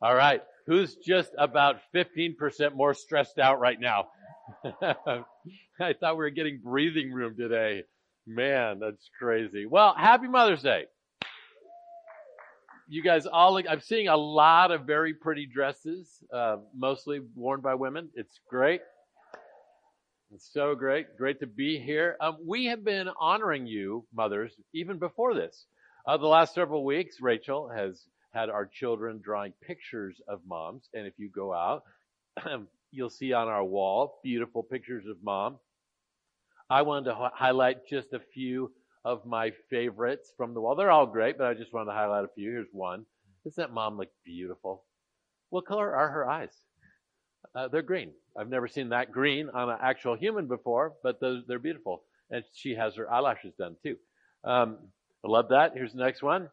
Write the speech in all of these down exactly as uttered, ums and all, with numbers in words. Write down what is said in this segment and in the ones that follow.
All right. Who's just about fifteen percent more stressed out right now? I thought we were getting breathing room today. Man, that's crazy. Well, happy Mother's Day. You guys all look, I'm seeing a lot of very pretty dresses, uh, mostly worn by women. It's great. It's so great. Great to be here. Um, we have been honoring you, mothers, even before this. Uh, the last several weeks, Rachel has had our children drawing pictures of moms. And if you go out, you'll see on our wall beautiful pictures of mom. I wanted to h- highlight just a few of my favorites from the wall. They're all great, but I just wanted to highlight a few. Here's one. Doesn't that mom look beautiful? What color are her eyes? Uh, they're green. I've never seen that green on an actual human before, but those, they're beautiful. And she has her eyelashes done too. Um, I love that. Here's the next one.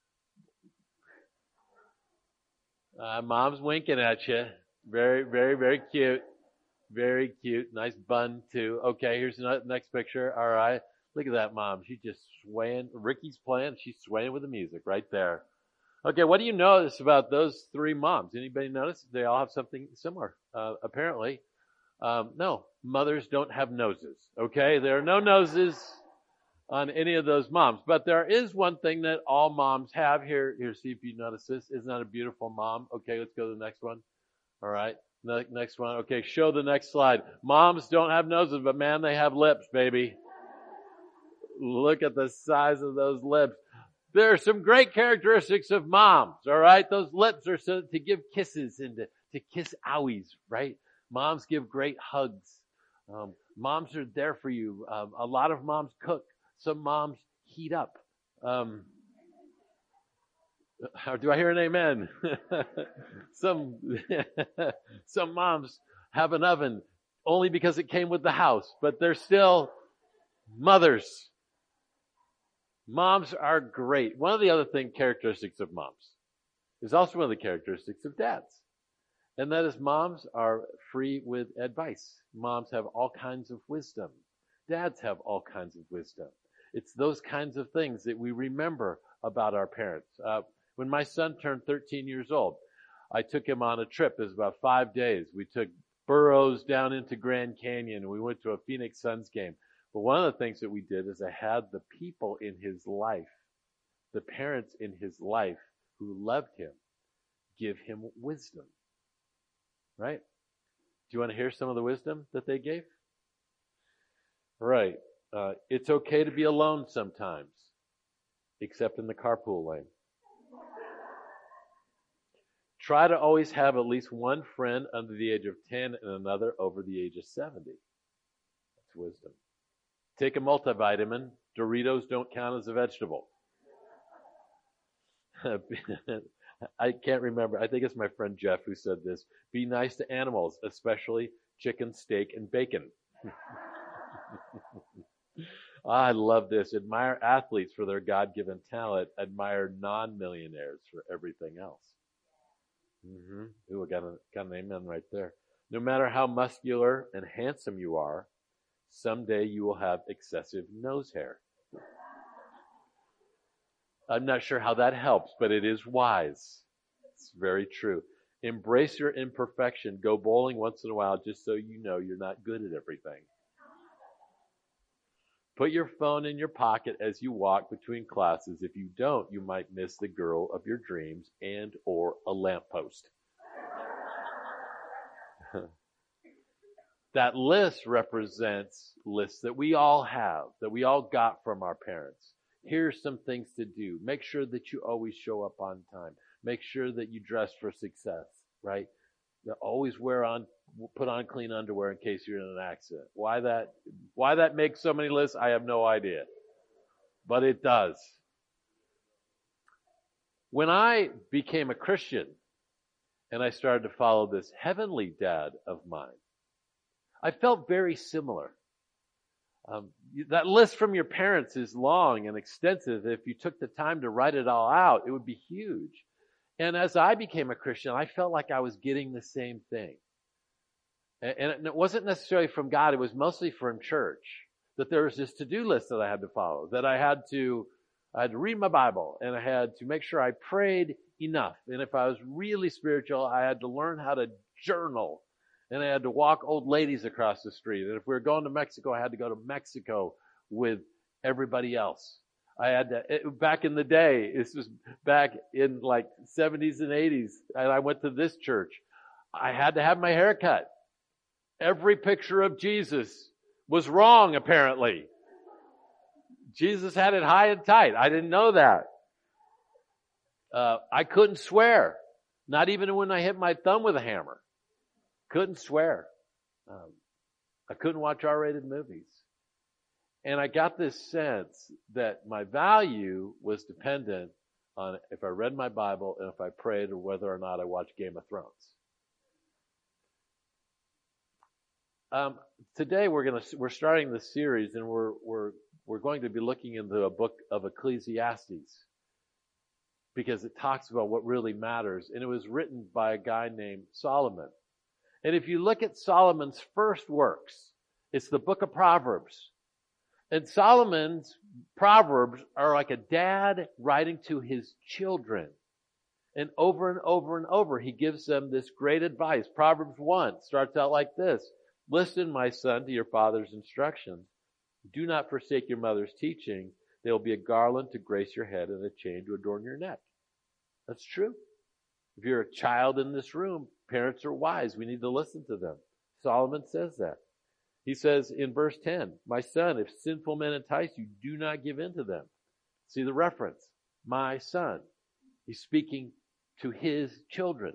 Uh, mom's winking at you. Very, very, very cute. Very cute. Nice bun too. Okay, here's the next picture. All right. Look at that mom. She's just swaying. Ricky's playing. She's swaying with the music right there. Okay, what do you notice about those three moms? Anybody notice? They all have something similar, uh, apparently. Um, no, mothers don't have noses. Okay, there are no noses on any of those moms. But there is one thing that all moms have. Here, here, see if you notice this. Isn't that a beautiful mom? Okay, let's go to the next one. All right, ne- next one. Okay, show the next slide. Moms don't have noses, but man, they have lips, baby. Look at the size of those lips. There are some great characteristics of moms, all right? Those lips are so to give kisses and to, to kiss owies, right? Moms give great hugs. Um, moms are there for you. Um, a lot of moms cook. Some moms heat up. Um, or do I hear an amen? some, some moms have an oven only because it came with the house, but they're still mothers. Moms are great. One of the other thing characteristics of moms is also one of the characteristics of dads. And that is moms are free with advice. Moms have all kinds of wisdom. Dads have all kinds of wisdom. It's those kinds of things that we remember about our parents. Uh, when my son turned thirteen years old, I took him on a trip. It was about five days. We took burros down into Grand Canyon, and we went to a Phoenix Suns game. But one of the things that we did is I had the people in his life, the parents in his life who loved him, give him wisdom. Right? Do you want to hear some of the wisdom that they gave? Right. Uh, it's okay to be alone sometimes, except in the carpool lane. Try to always have at least one friend under the age of ten and another over the age of seventy. That's wisdom. Take a multivitamin. Doritos don't count as a vegetable. I can't remember. I think it's my friend Jeff who said this. Be nice to animals, especially chicken, steak, and bacon. I love this. Admire athletes for their God-given talent. Admire non-millionaires for everything else. Mm-hmm. Ooh, I got, a, got an amen right there. No matter how muscular and handsome you are, someday you will have excessive nose hair. I'm not sure how that helps, but it is wise. It's very true. Embrace your imperfection. Go bowling once in a while just so you know you're not good at everything. Put your phone in your pocket as you walk between classes. If you don't, you might miss the girl of your dreams and or a lamppost. That list represents lists that we all have, that we all got from our parents. Here's some things to do. Make sure that you always show up on time. Make sure that you dress for success, right? You always wear on, put on clean underwear in case you're in an accident. Why that, why that makes so many lists, I have no idea. But it does. When I became a Christian and I started to follow this heavenly dad of mine, I felt very similar. Um, that list from your parents is long and extensive. If you took the time to write it all out, it would be huge. And as I became a Christian, I felt like I was getting the same thing. And, and it wasn't necessarily from God. It was mostly from church. That there was this to-do list that I had to follow. That I had to, I had to read my Bible. And I had to make sure I prayed enough. And if I was really spiritual, I had to learn how to journal. And I had to walk old ladies across the street. And if we were going to Mexico, I had to go to Mexico with everybody else. I had to, it, back in the day, this was back in like seventies and eighties, and I went to this church. I had to have my hair cut. Every picture of Jesus was wrong, apparently. Jesus had it high and tight. I didn't know that. Uh, I couldn't swear. Not even when I hit my thumb with a hammer. Couldn't swear. Um, I couldn't watch R-rated movies. And I got this sense that my value was dependent on if I read my Bible and if I prayed or whether or not I watched Game of Thrones. Um, today we're going to we're starting this series, and we're we're we're going to be looking into a book of Ecclesiastes because it talks about what really matters, and it was written by a guy named Solomon. And if you look at Solomon's first works, it's the book of Proverbs. And Solomon's Proverbs are like a dad writing to his children. And over and over and over, he gives them this great advice. Proverbs one starts out like this. Listen, my son, to your father's instructions. Do not forsake your mother's teaching. They will be a garland to grace your head and a chain to adorn your neck. That's true. If you're a child in this room, parents are wise. We need to listen to them. Solomon says that. He says in verse ten, my son, if sinful men entice you, do not give in to them. See the reference. My son. He's speaking to his children.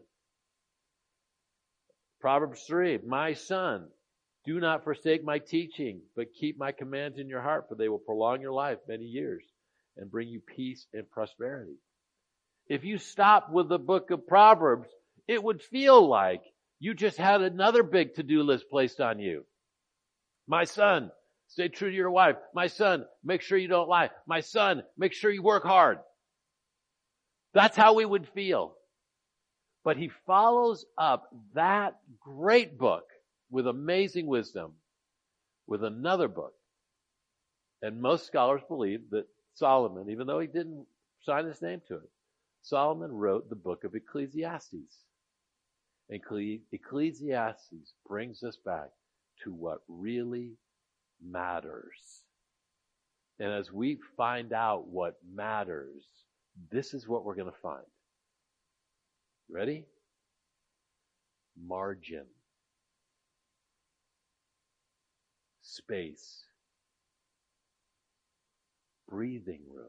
Proverbs three, my son, do not forsake my teaching, but keep my commands in your heart, for they will prolong your life many years and bring you peace and prosperity. If you stop with the book of Proverbs, it would feel like you just had another big to-do list placed on you. My son, stay true to your wife. My son, make sure you don't lie. My son, make sure you work hard. That's how we would feel. But he follows up that great book with amazing wisdom with another book. And most scholars believe that Solomon, even though he didn't sign his name to it, Solomon wrote the book of Ecclesiastes. Ecclesiastes brings us back to what really matters. And as we find out what matters, this is what we're going to find. Ready? Margin. Space. Breathing room.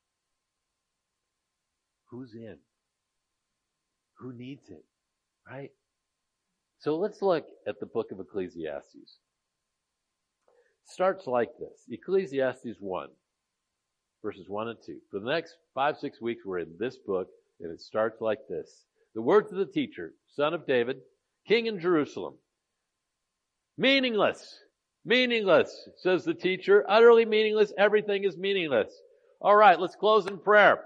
Who's in? Who needs it? Right? So let's look at the book of Ecclesiastes. It starts like this. Ecclesiastes one, verses one and two. For the next five, six weeks, we're in this book, and it starts like this. The words of the teacher, son of David, king in Jerusalem. Meaningless. Meaningless, says the teacher. Utterly meaningless. Everything is meaningless. All right, let's close in prayer.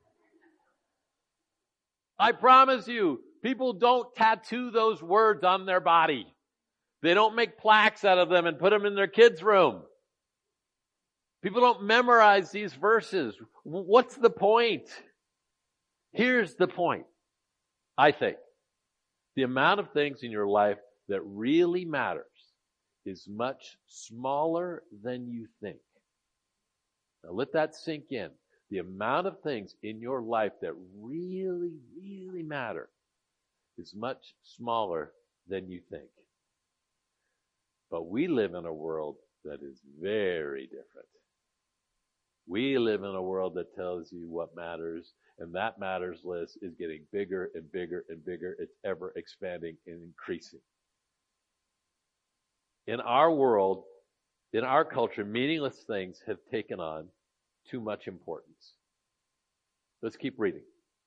I promise you, people don't tattoo those words on their body. They don't make plaques out of them and put them in their kids' room. People don't memorize these verses. What's the point? Here's the point, I think. The amount of things in your life that really matters is much smaller than you think. Now let that sink in. The amount of things in your life that really, really matter is much smaller than you think. But we live in a world that is very different. We live in a world that tells you what matters, and that matters list is getting bigger and bigger and bigger. It's ever expanding and increasing. In our world, in our culture, meaningless things have taken on too much importance. Let's keep reading.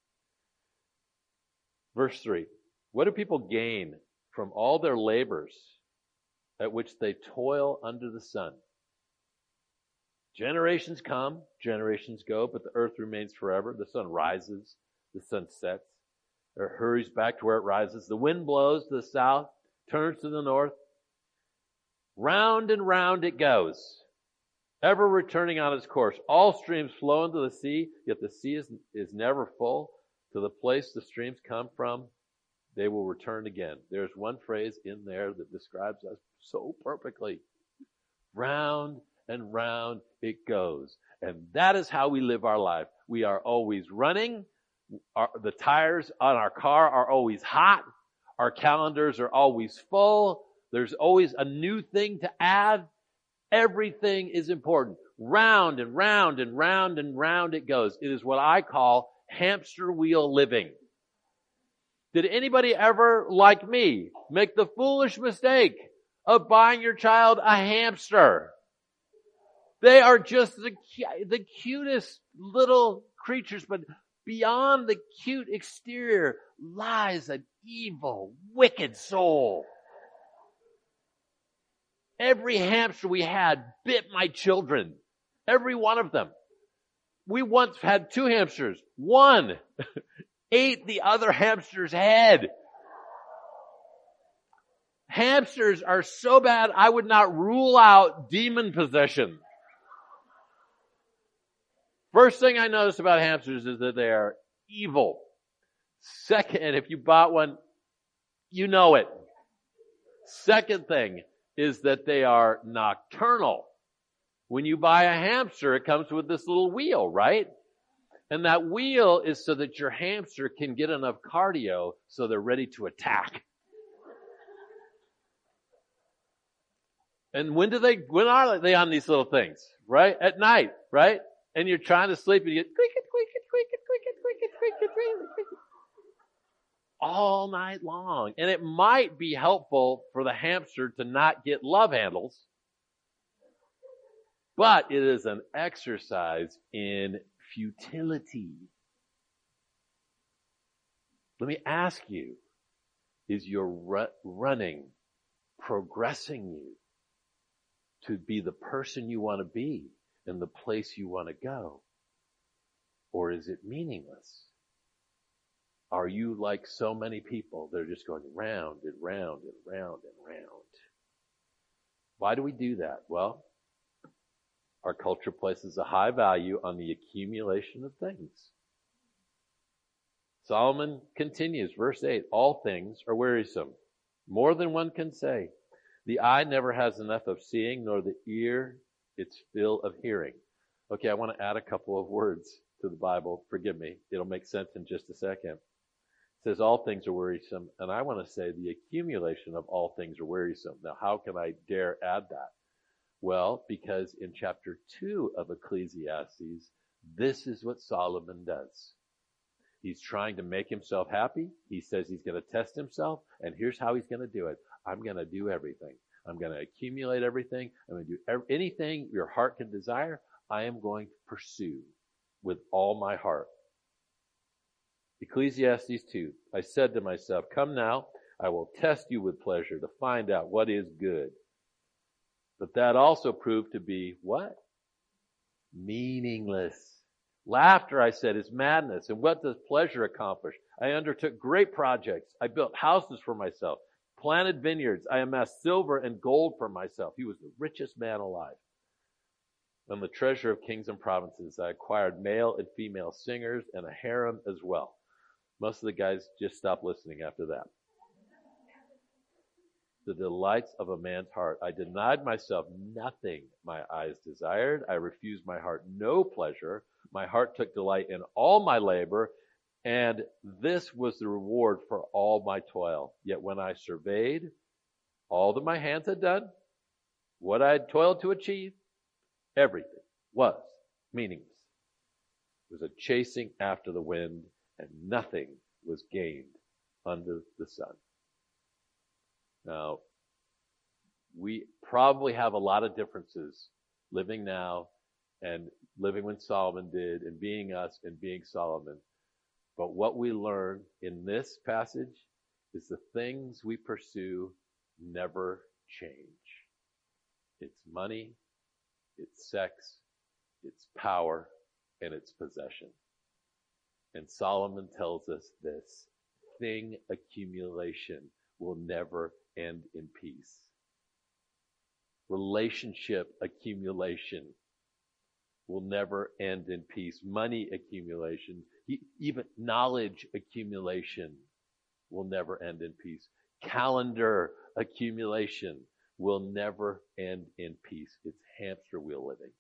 Verse three. What do people gain from all their labors at which they toil under the sun? Generations come, generations go, but the earth remains forever. The sun rises, the sun sets, or hurries back to where it rises. The wind blows to the south, turns to the north. Round and round it goes, ever returning on its course. All streams flow into the sea, yet the sea is, is never full. To the place the streams come from, they will return again. There's one phrase in there that describes us so perfectly. Round and round it goes. And that is how we live our life. We are always running. Our, the tires on our car are always hot. Our calendars are always full. There's always a new thing to add. Everything is important. Round and round and round and round it goes. It is what I call hamster wheel living. Did anybody ever, like me, make the foolish mistake of buying your child a hamster? They are just the, the cutest little creatures, but beyond the cute exterior lies an evil, wicked soul. Every hamster we had bit my children. Every one of them. We once had two hamsters. One ate the other hamster's head. Hamsters are so bad, I would not rule out demon possession. First thing I noticed about hamsters is that they are evil. Second, if you bought one, you know it. Second thing is that they are nocturnal. When you buy a hamster, it comes with this little wheel, right? And that wheel is so that your hamster can get enough cardio so they're ready to attack. And when do they, when are they on these little things? Right? At night, right? And you're trying to sleep and you get quick it, quick it, quick it, quick it, quick it, quick it, quick it, quick it. All night long. And it might be helpful for the hamster to not get love handles. But it is an exercise in futility. Let me ask you, is your ru- running progressing you to be the person you want to be in the place you want to go? Or is it meaningless? Are you like so many people? They're just going round and round and round and round. Why do we do that? Well, our culture places a high value on the accumulation of things. Solomon continues, verse eight, all things are wearisome, more than one can say. The eye never has enough of seeing, nor the ear its fill of hearing. Okay, I want to add a couple of words to the Bible. Forgive me. It'll make sense in just a second. It says all things are wearisome, and I want to say the accumulation of all things are wearisome. Now, how can I dare add that? Well, because in chapter two of Ecclesiastes, this is what Solomon does. He's trying to make himself happy. He says he's going to test himself, and here's how he's going to do it. I'm going to do everything. I'm going to accumulate everything. I'm going to do every, anything your heart can desire. I am going to pursue with all my heart. Ecclesiastes two, I said to myself, come now, I will test you with pleasure to find out what is good. But that also proved to be what? Meaningless. Laughter, I said, is madness. And what does pleasure accomplish? I undertook great projects. I built houses for myself, planted vineyards. I amassed silver and gold for myself. He was the richest man alive. And the treasure of kings and provinces. I acquired male and female singers and a harem as well. Most of the guys just stopped listening after that. The delights of a man's heart. I denied myself nothing my eyes desired. I refused my heart no pleasure. My heart took delight in all my labor, and this was the reward for all my toil. Yet when I surveyed all that my hands had done, what I had toiled to achieve, everything was meaningless. It was a chasing after the wind, and nothing was gained under the sun. Now, we probably have a lot of differences living now and living when Solomon did and being us and being Solomon. But what we learn in this passage is the things we pursue never change. It's money, it's sex, it's power, and it's possession. And Solomon tells us this: thing accumulation will never end in peace. Relationship accumulation will never end in peace. Money accumulation Even knowledge accumulation will never end in peace. Calendar accumulation will never end in peace. It's hamster wheel living.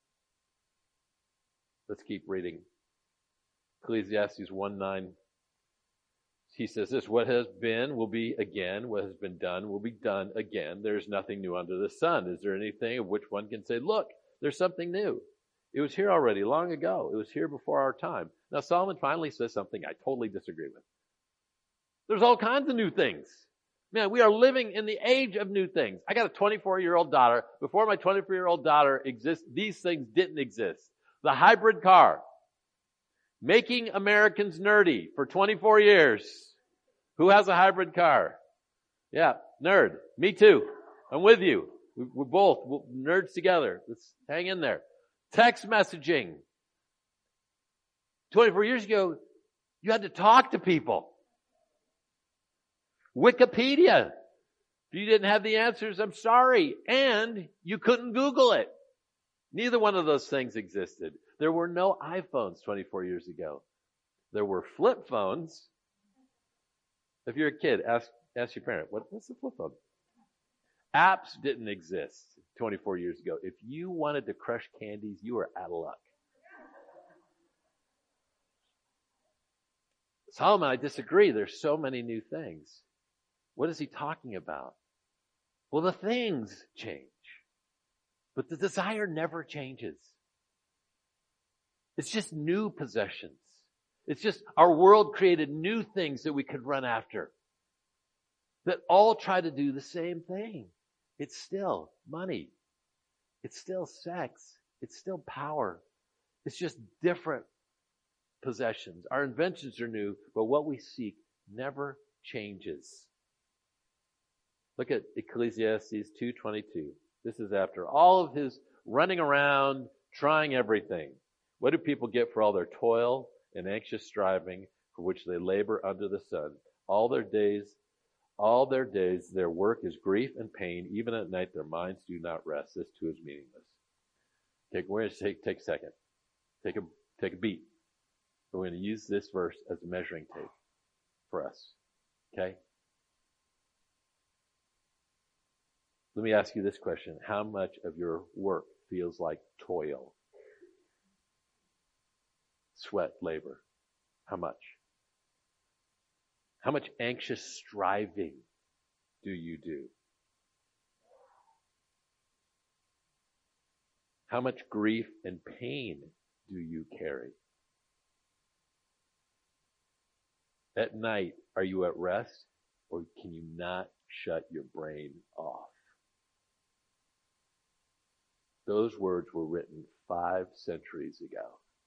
Let's keep reading. Ecclesiastes one nine. He says this, what has been will be again. What has been done will be done again. There's nothing new under the sun. Is there anything of which one can say, look, there's something new? It was here already long ago. It was here before our time. Now Solomon finally says something I totally disagree with. There's all kinds of new things. Man, we are living in the age of new things. I got a twenty-four-year-old daughter. Before my twenty-four-year-old daughter exists, these things didn't exist. The hybrid car. Making Americans nerdy for twenty-four years. Who has a hybrid car? Yeah, nerd. Me too. I'm with you. We're both we're nerds together. Let's hang in there. Text messaging. twenty-four years ago, you had to talk to people. Wikipedia. If you didn't have the answers, I'm sorry. And you couldn't Google it. Neither one of those things existed. There were no iPhones twenty-four years ago. There were flip phones. If you're a kid, ask ask your parent, what, what's a flip phone? Apps didn't exist twenty-four years ago. If you wanted to crush candies, you were out of luck. Solomon, I disagree. There's so many new things. What is he talking about? Well, the things change. But the desire never changes. It's just new possessions. It's just our world created new things that we could run after that all try to do the same thing. It's still money. It's still sex. It's still power. It's just different possessions. Our inventions are new, but what we seek never changes. Look at Ecclesiastes two twenty-two. This is after all of his running around, trying everything. What do people get for all their toil and anxious striving for which they labor under the sun? All their days, all their days, their work is grief and pain. Even at night, their minds do not rest. This too is meaningless. Okay, we're going to take, take a second. Take a, take a beat. We're going to use this verse as a measuring tape for us. Okay? Let me ask you this question. How much of your work feels like toil? Sweat, labor. How much? How much anxious striving do you do? How much grief and pain do you carry? At night, are you at rest, or can you not shut your brain off? Those words were written five centuries ago.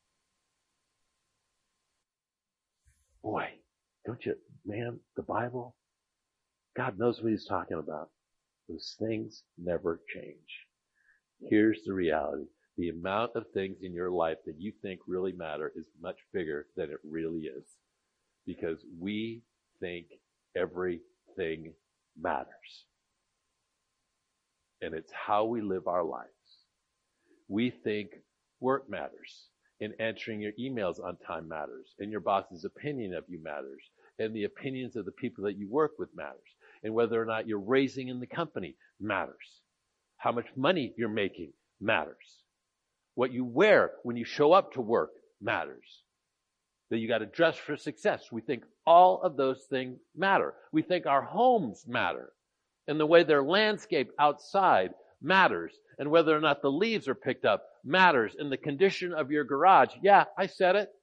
Boy, don't you, man, the Bible, God knows what he's talking about. Those things never change. Here's the reality. The amount of things in your life that you think really matter is much bigger than it really is. Because we think everything matters. And it's how we live our lives. We think work matters, and answering your emails on time matters, and your boss's opinion of you matters, and the opinions of the people that you work with matters, and whether or not you're raising in the company matters. How much money you're making matters. What you wear when you show up to work matters. That you got to dress for success. We think all of those things matter. We think our homes matter. And the way they're landscaped outside matters. And whether or not the leaves are picked up matters. And the condition of your garage, yeah, I said it.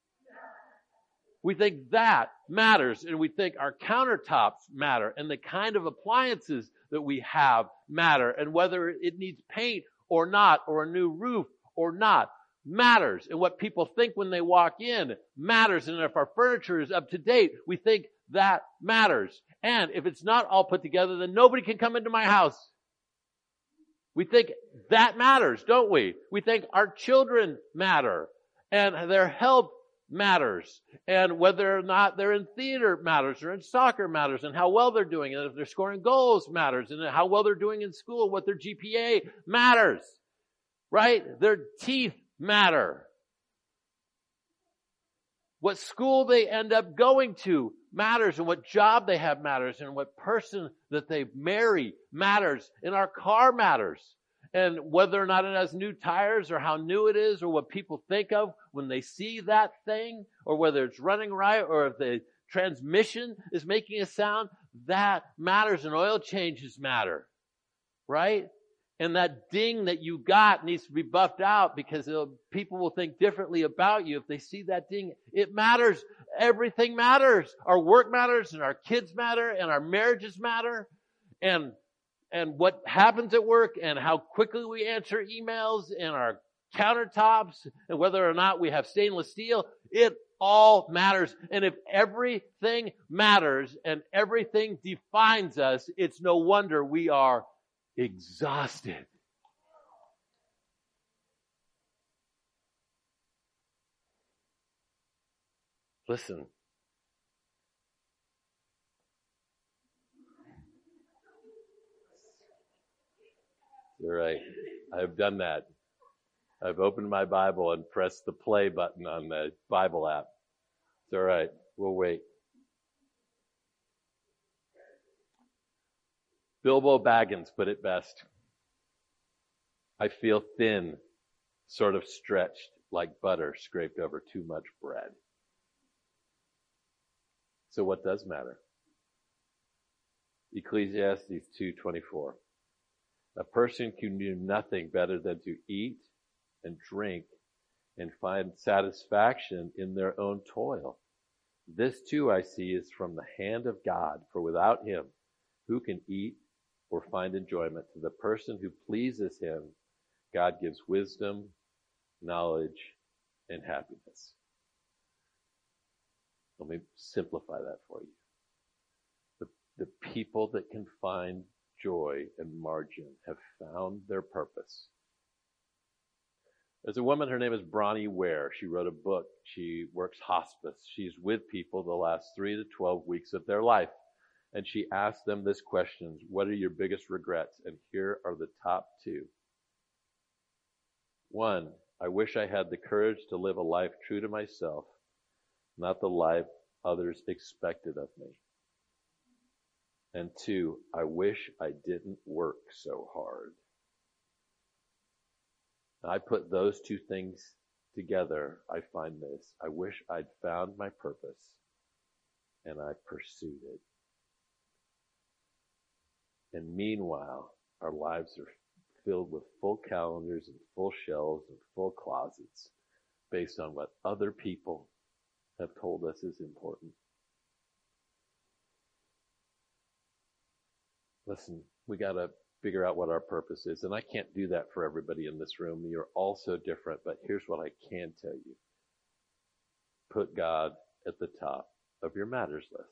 We think that matters. And we think our countertops matter. And the kind of appliances that we have matter. And whether it needs paint or not, or a new roof or not, matters. And what people think when they walk in matters. And if our furniture is up to date, we think that matters. And if it's not all put together, then nobody can come into my house. We think that matters, don't we? We think our children matter. And their health matters. And whether or not they're in theater matters, or in soccer matters, and how well they're doing. And if they're scoring goals matters. And how well they're doing in school, what their G P A matters. Right? Their teeth matter. What school they end up going to matters, and what job they have matters, and what person that they marry matters, and our car matters. And whether or not it has new tires, or how new it is, or what people think of when they see that thing, or whether it's running right, or if the transmission is making a sound, that matters, and oil changes matter, right? And that ding that you got needs to be buffed out, because people will think differently about you if they see that ding. It matters. Everything matters. Our work matters, and our kids matter, and our marriages matter, and and what happens at work, and how quickly we answer emails, and our countertops, and whether or not we have stainless steel. It all matters. And if everything matters and everything defines us, it's no wonder we are exhausted. Listen. You're right. I've done that. I've opened my Bible and pressed the play button on the Bible app. It's all right. We'll wait. Bilbo Baggins put it best. I feel thin, sort of stretched like butter scraped over too much bread. So what does matter? Ecclesiastes two twenty-four. A person can do nothing better than to eat and drink and find satisfaction in their own toil. This too I see is from the hand of God, for without him, who can eat or find enjoyment? To the person who pleases him, God gives wisdom, knowledge, and happiness. Let me simplify that for you. The, the people that can find joy and margin have found their purpose. There's a woman, her name is Bronnie Ware. She wrote a book. She works hospice. She's with people the last three to twelve weeks of their life. And she asked them this question: what are your biggest regrets? And here are the top two. One, I wish I had the courage to live a life true to myself, not the life others expected of me. And two, I wish I didn't work so hard. I put those two things together, I find this. I wish I'd found my purpose and I pursued it. And meanwhile, our lives are filled with full calendars and full shelves and full closets based on what other people have told us is important. Listen, we got to figure out what our purpose is. And I can't do that for everybody in this room. You're all so different. But here's what I can tell you. Put God at the top of your matters list.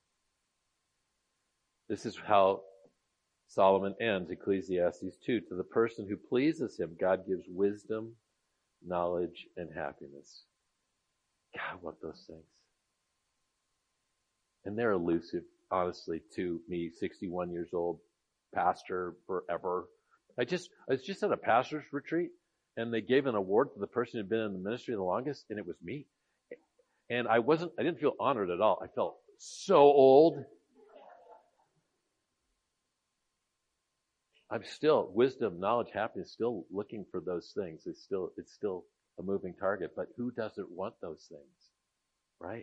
This is how Solomon ends Ecclesiastes two. To the person who pleases him, God gives wisdom, knowledge, and happiness. God, I want those things. And they're elusive, honestly, to me, sixty-one years old, pastor forever. I just, I was just at a pastor's retreat, and they gave an award to the person who'd been in the ministry the longest, and it was me. And I wasn't, I didn't feel honored at all. I felt so old. I'm still, wisdom, knowledge, happiness, still looking for those things. It's still, it's still a moving target, but who doesn't want those things, right?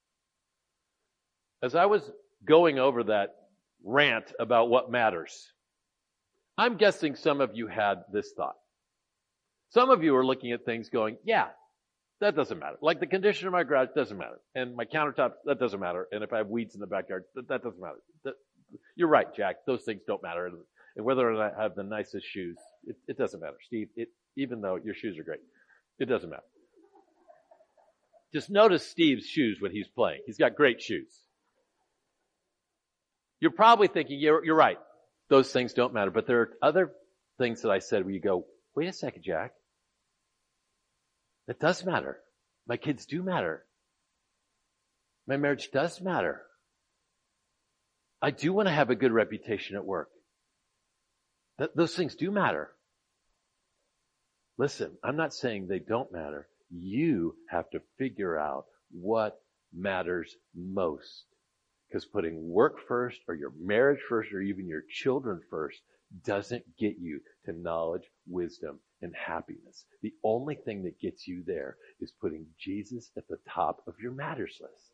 As I was going over that rant about what matters, I'm guessing some of you had this thought. Some of you are looking at things going, yeah, that doesn't matter. Like the condition of my garage doesn't matter. And my countertop, that doesn't matter. And if I have weeds in the backyard, that, that doesn't matter. That, you're right, Jack. Those things don't matter. And whether or not I have the nicest shoes, it, it doesn't matter. Steve, it, even though your shoes are great, it doesn't matter. Just notice Steve's shoes when he's playing. He's got great shoes. You're probably thinking, you're, you're right. Those things don't matter. But there are other things that I said where you go, wait a second, Jack. That does matter. My kids do matter. My marriage does matter. I do want to have a good reputation at work. Th- those things do matter. Listen, I'm not saying they don't matter. You have to figure out what matters most. Because putting work first, or your marriage first, or even your children first, doesn't get you to knowledge, wisdom, and happiness. The only thing that gets you there is putting Jesus at the top of your matters list.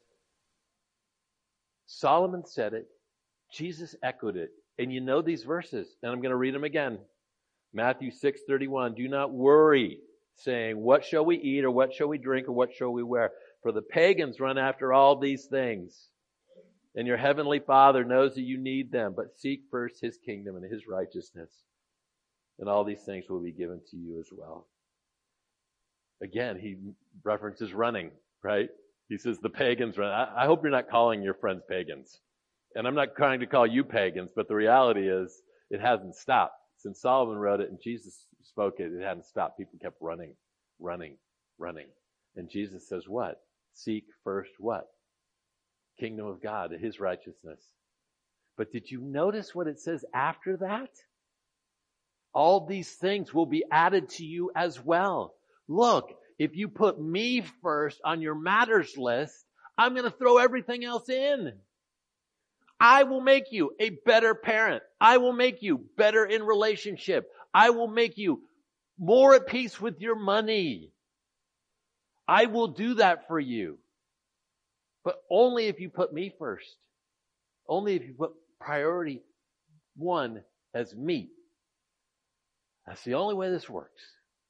Solomon said it. Jesus echoed it. And you know these verses, and I'm going to read them again. Matthew six thirty-one, do not worry, saying, what shall we eat, or what shall we drink, or what shall we wear? For the pagans run after all these things. And your heavenly Father knows that you need them, but seek first His kingdom and His righteousness, and all these things will be given to you as well. Again, he references running, right? He says the pagans run. I, I hope you're not calling your friends pagans. And I'm not trying to call you pagans, but the reality is it hasn't stopped. Since Solomon wrote it and Jesus spoke it, it hadn't stopped. People kept running, running, running. And Jesus says what? Seek first what? Kingdom of God, His righteousness. But did you notice what it says after that? All these things will be added to you as well. Look, if you put me first on your matters list, I'm going to throw everything else in. I will make you a better parent. I will make you better in relationship. I will make you more at peace with your money. I will do that for you. But only if you put me first. Only if you put priority one as me. That's the only way this works.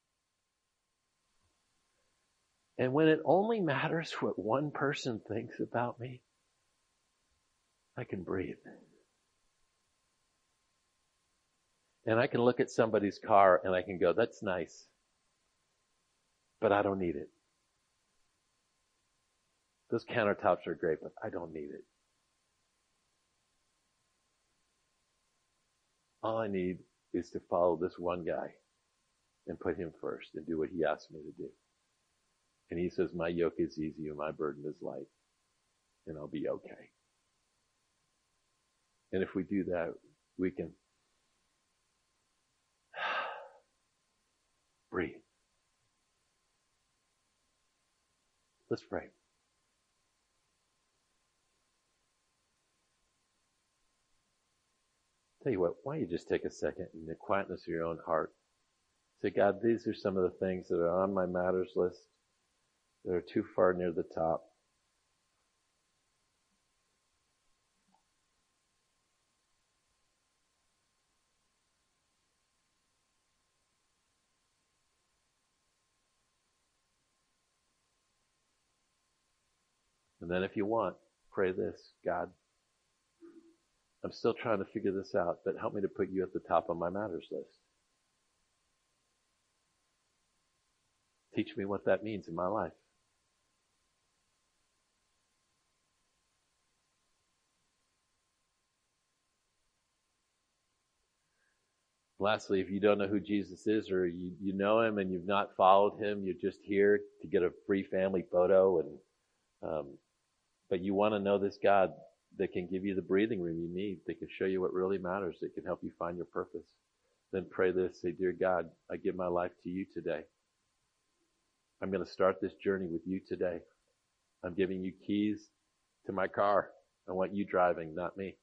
And when it only matters what one person thinks about me, I can breathe. And I can look at somebody's car and I can go, that's nice, but I don't need it. Those countertops are great, but I don't need it. All I need is to follow this one guy and put him first and do what he asked me to do. And he says, my yoke is easy and my burden is light, and I'll be okay. And if we do that, we can breathe. Let's pray. Tell you what, why don't you just take a second in the quietness of your own heart. Say, God, these are some of the things that are on my matters list that are too far near the top. And then if you want, pray this, God, I'm still trying to figure this out, but help me to put you at the top of my matters list. Teach me what that means in my life. Lastly, if you don't know who Jesus is, or you, you know Him and you've not followed Him, you're just here to get a free family photo, and um, but you want to know this God that can give you the breathing room you need, that can show you what really matters, that can help you find your purpose, then pray this. Say, dear God, I give my life to you today. I'm going to start this journey with you today. I'm giving you keys to my car. I want you driving, not me.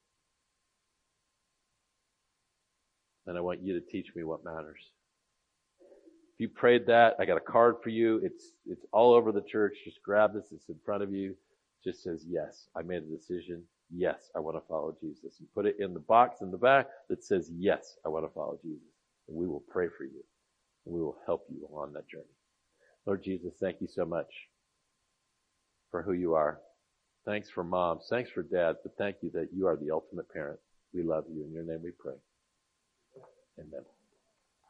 And I want you to teach me what matters. If you prayed that, I got a card for you. It's it's all over the church. Just grab this. It's in front of you. It just says, yes, I made a decision. Yes, I want to follow Jesus. And put it in the box in the back that says, yes, I want to follow Jesus. And we will pray for you. And we will help you along that journey. Lord Jesus, thank you so much for who you are. Thanks for moms. Thanks for dads. But thank you that you are the ultimate parent. We love you. In your name we pray. Amen.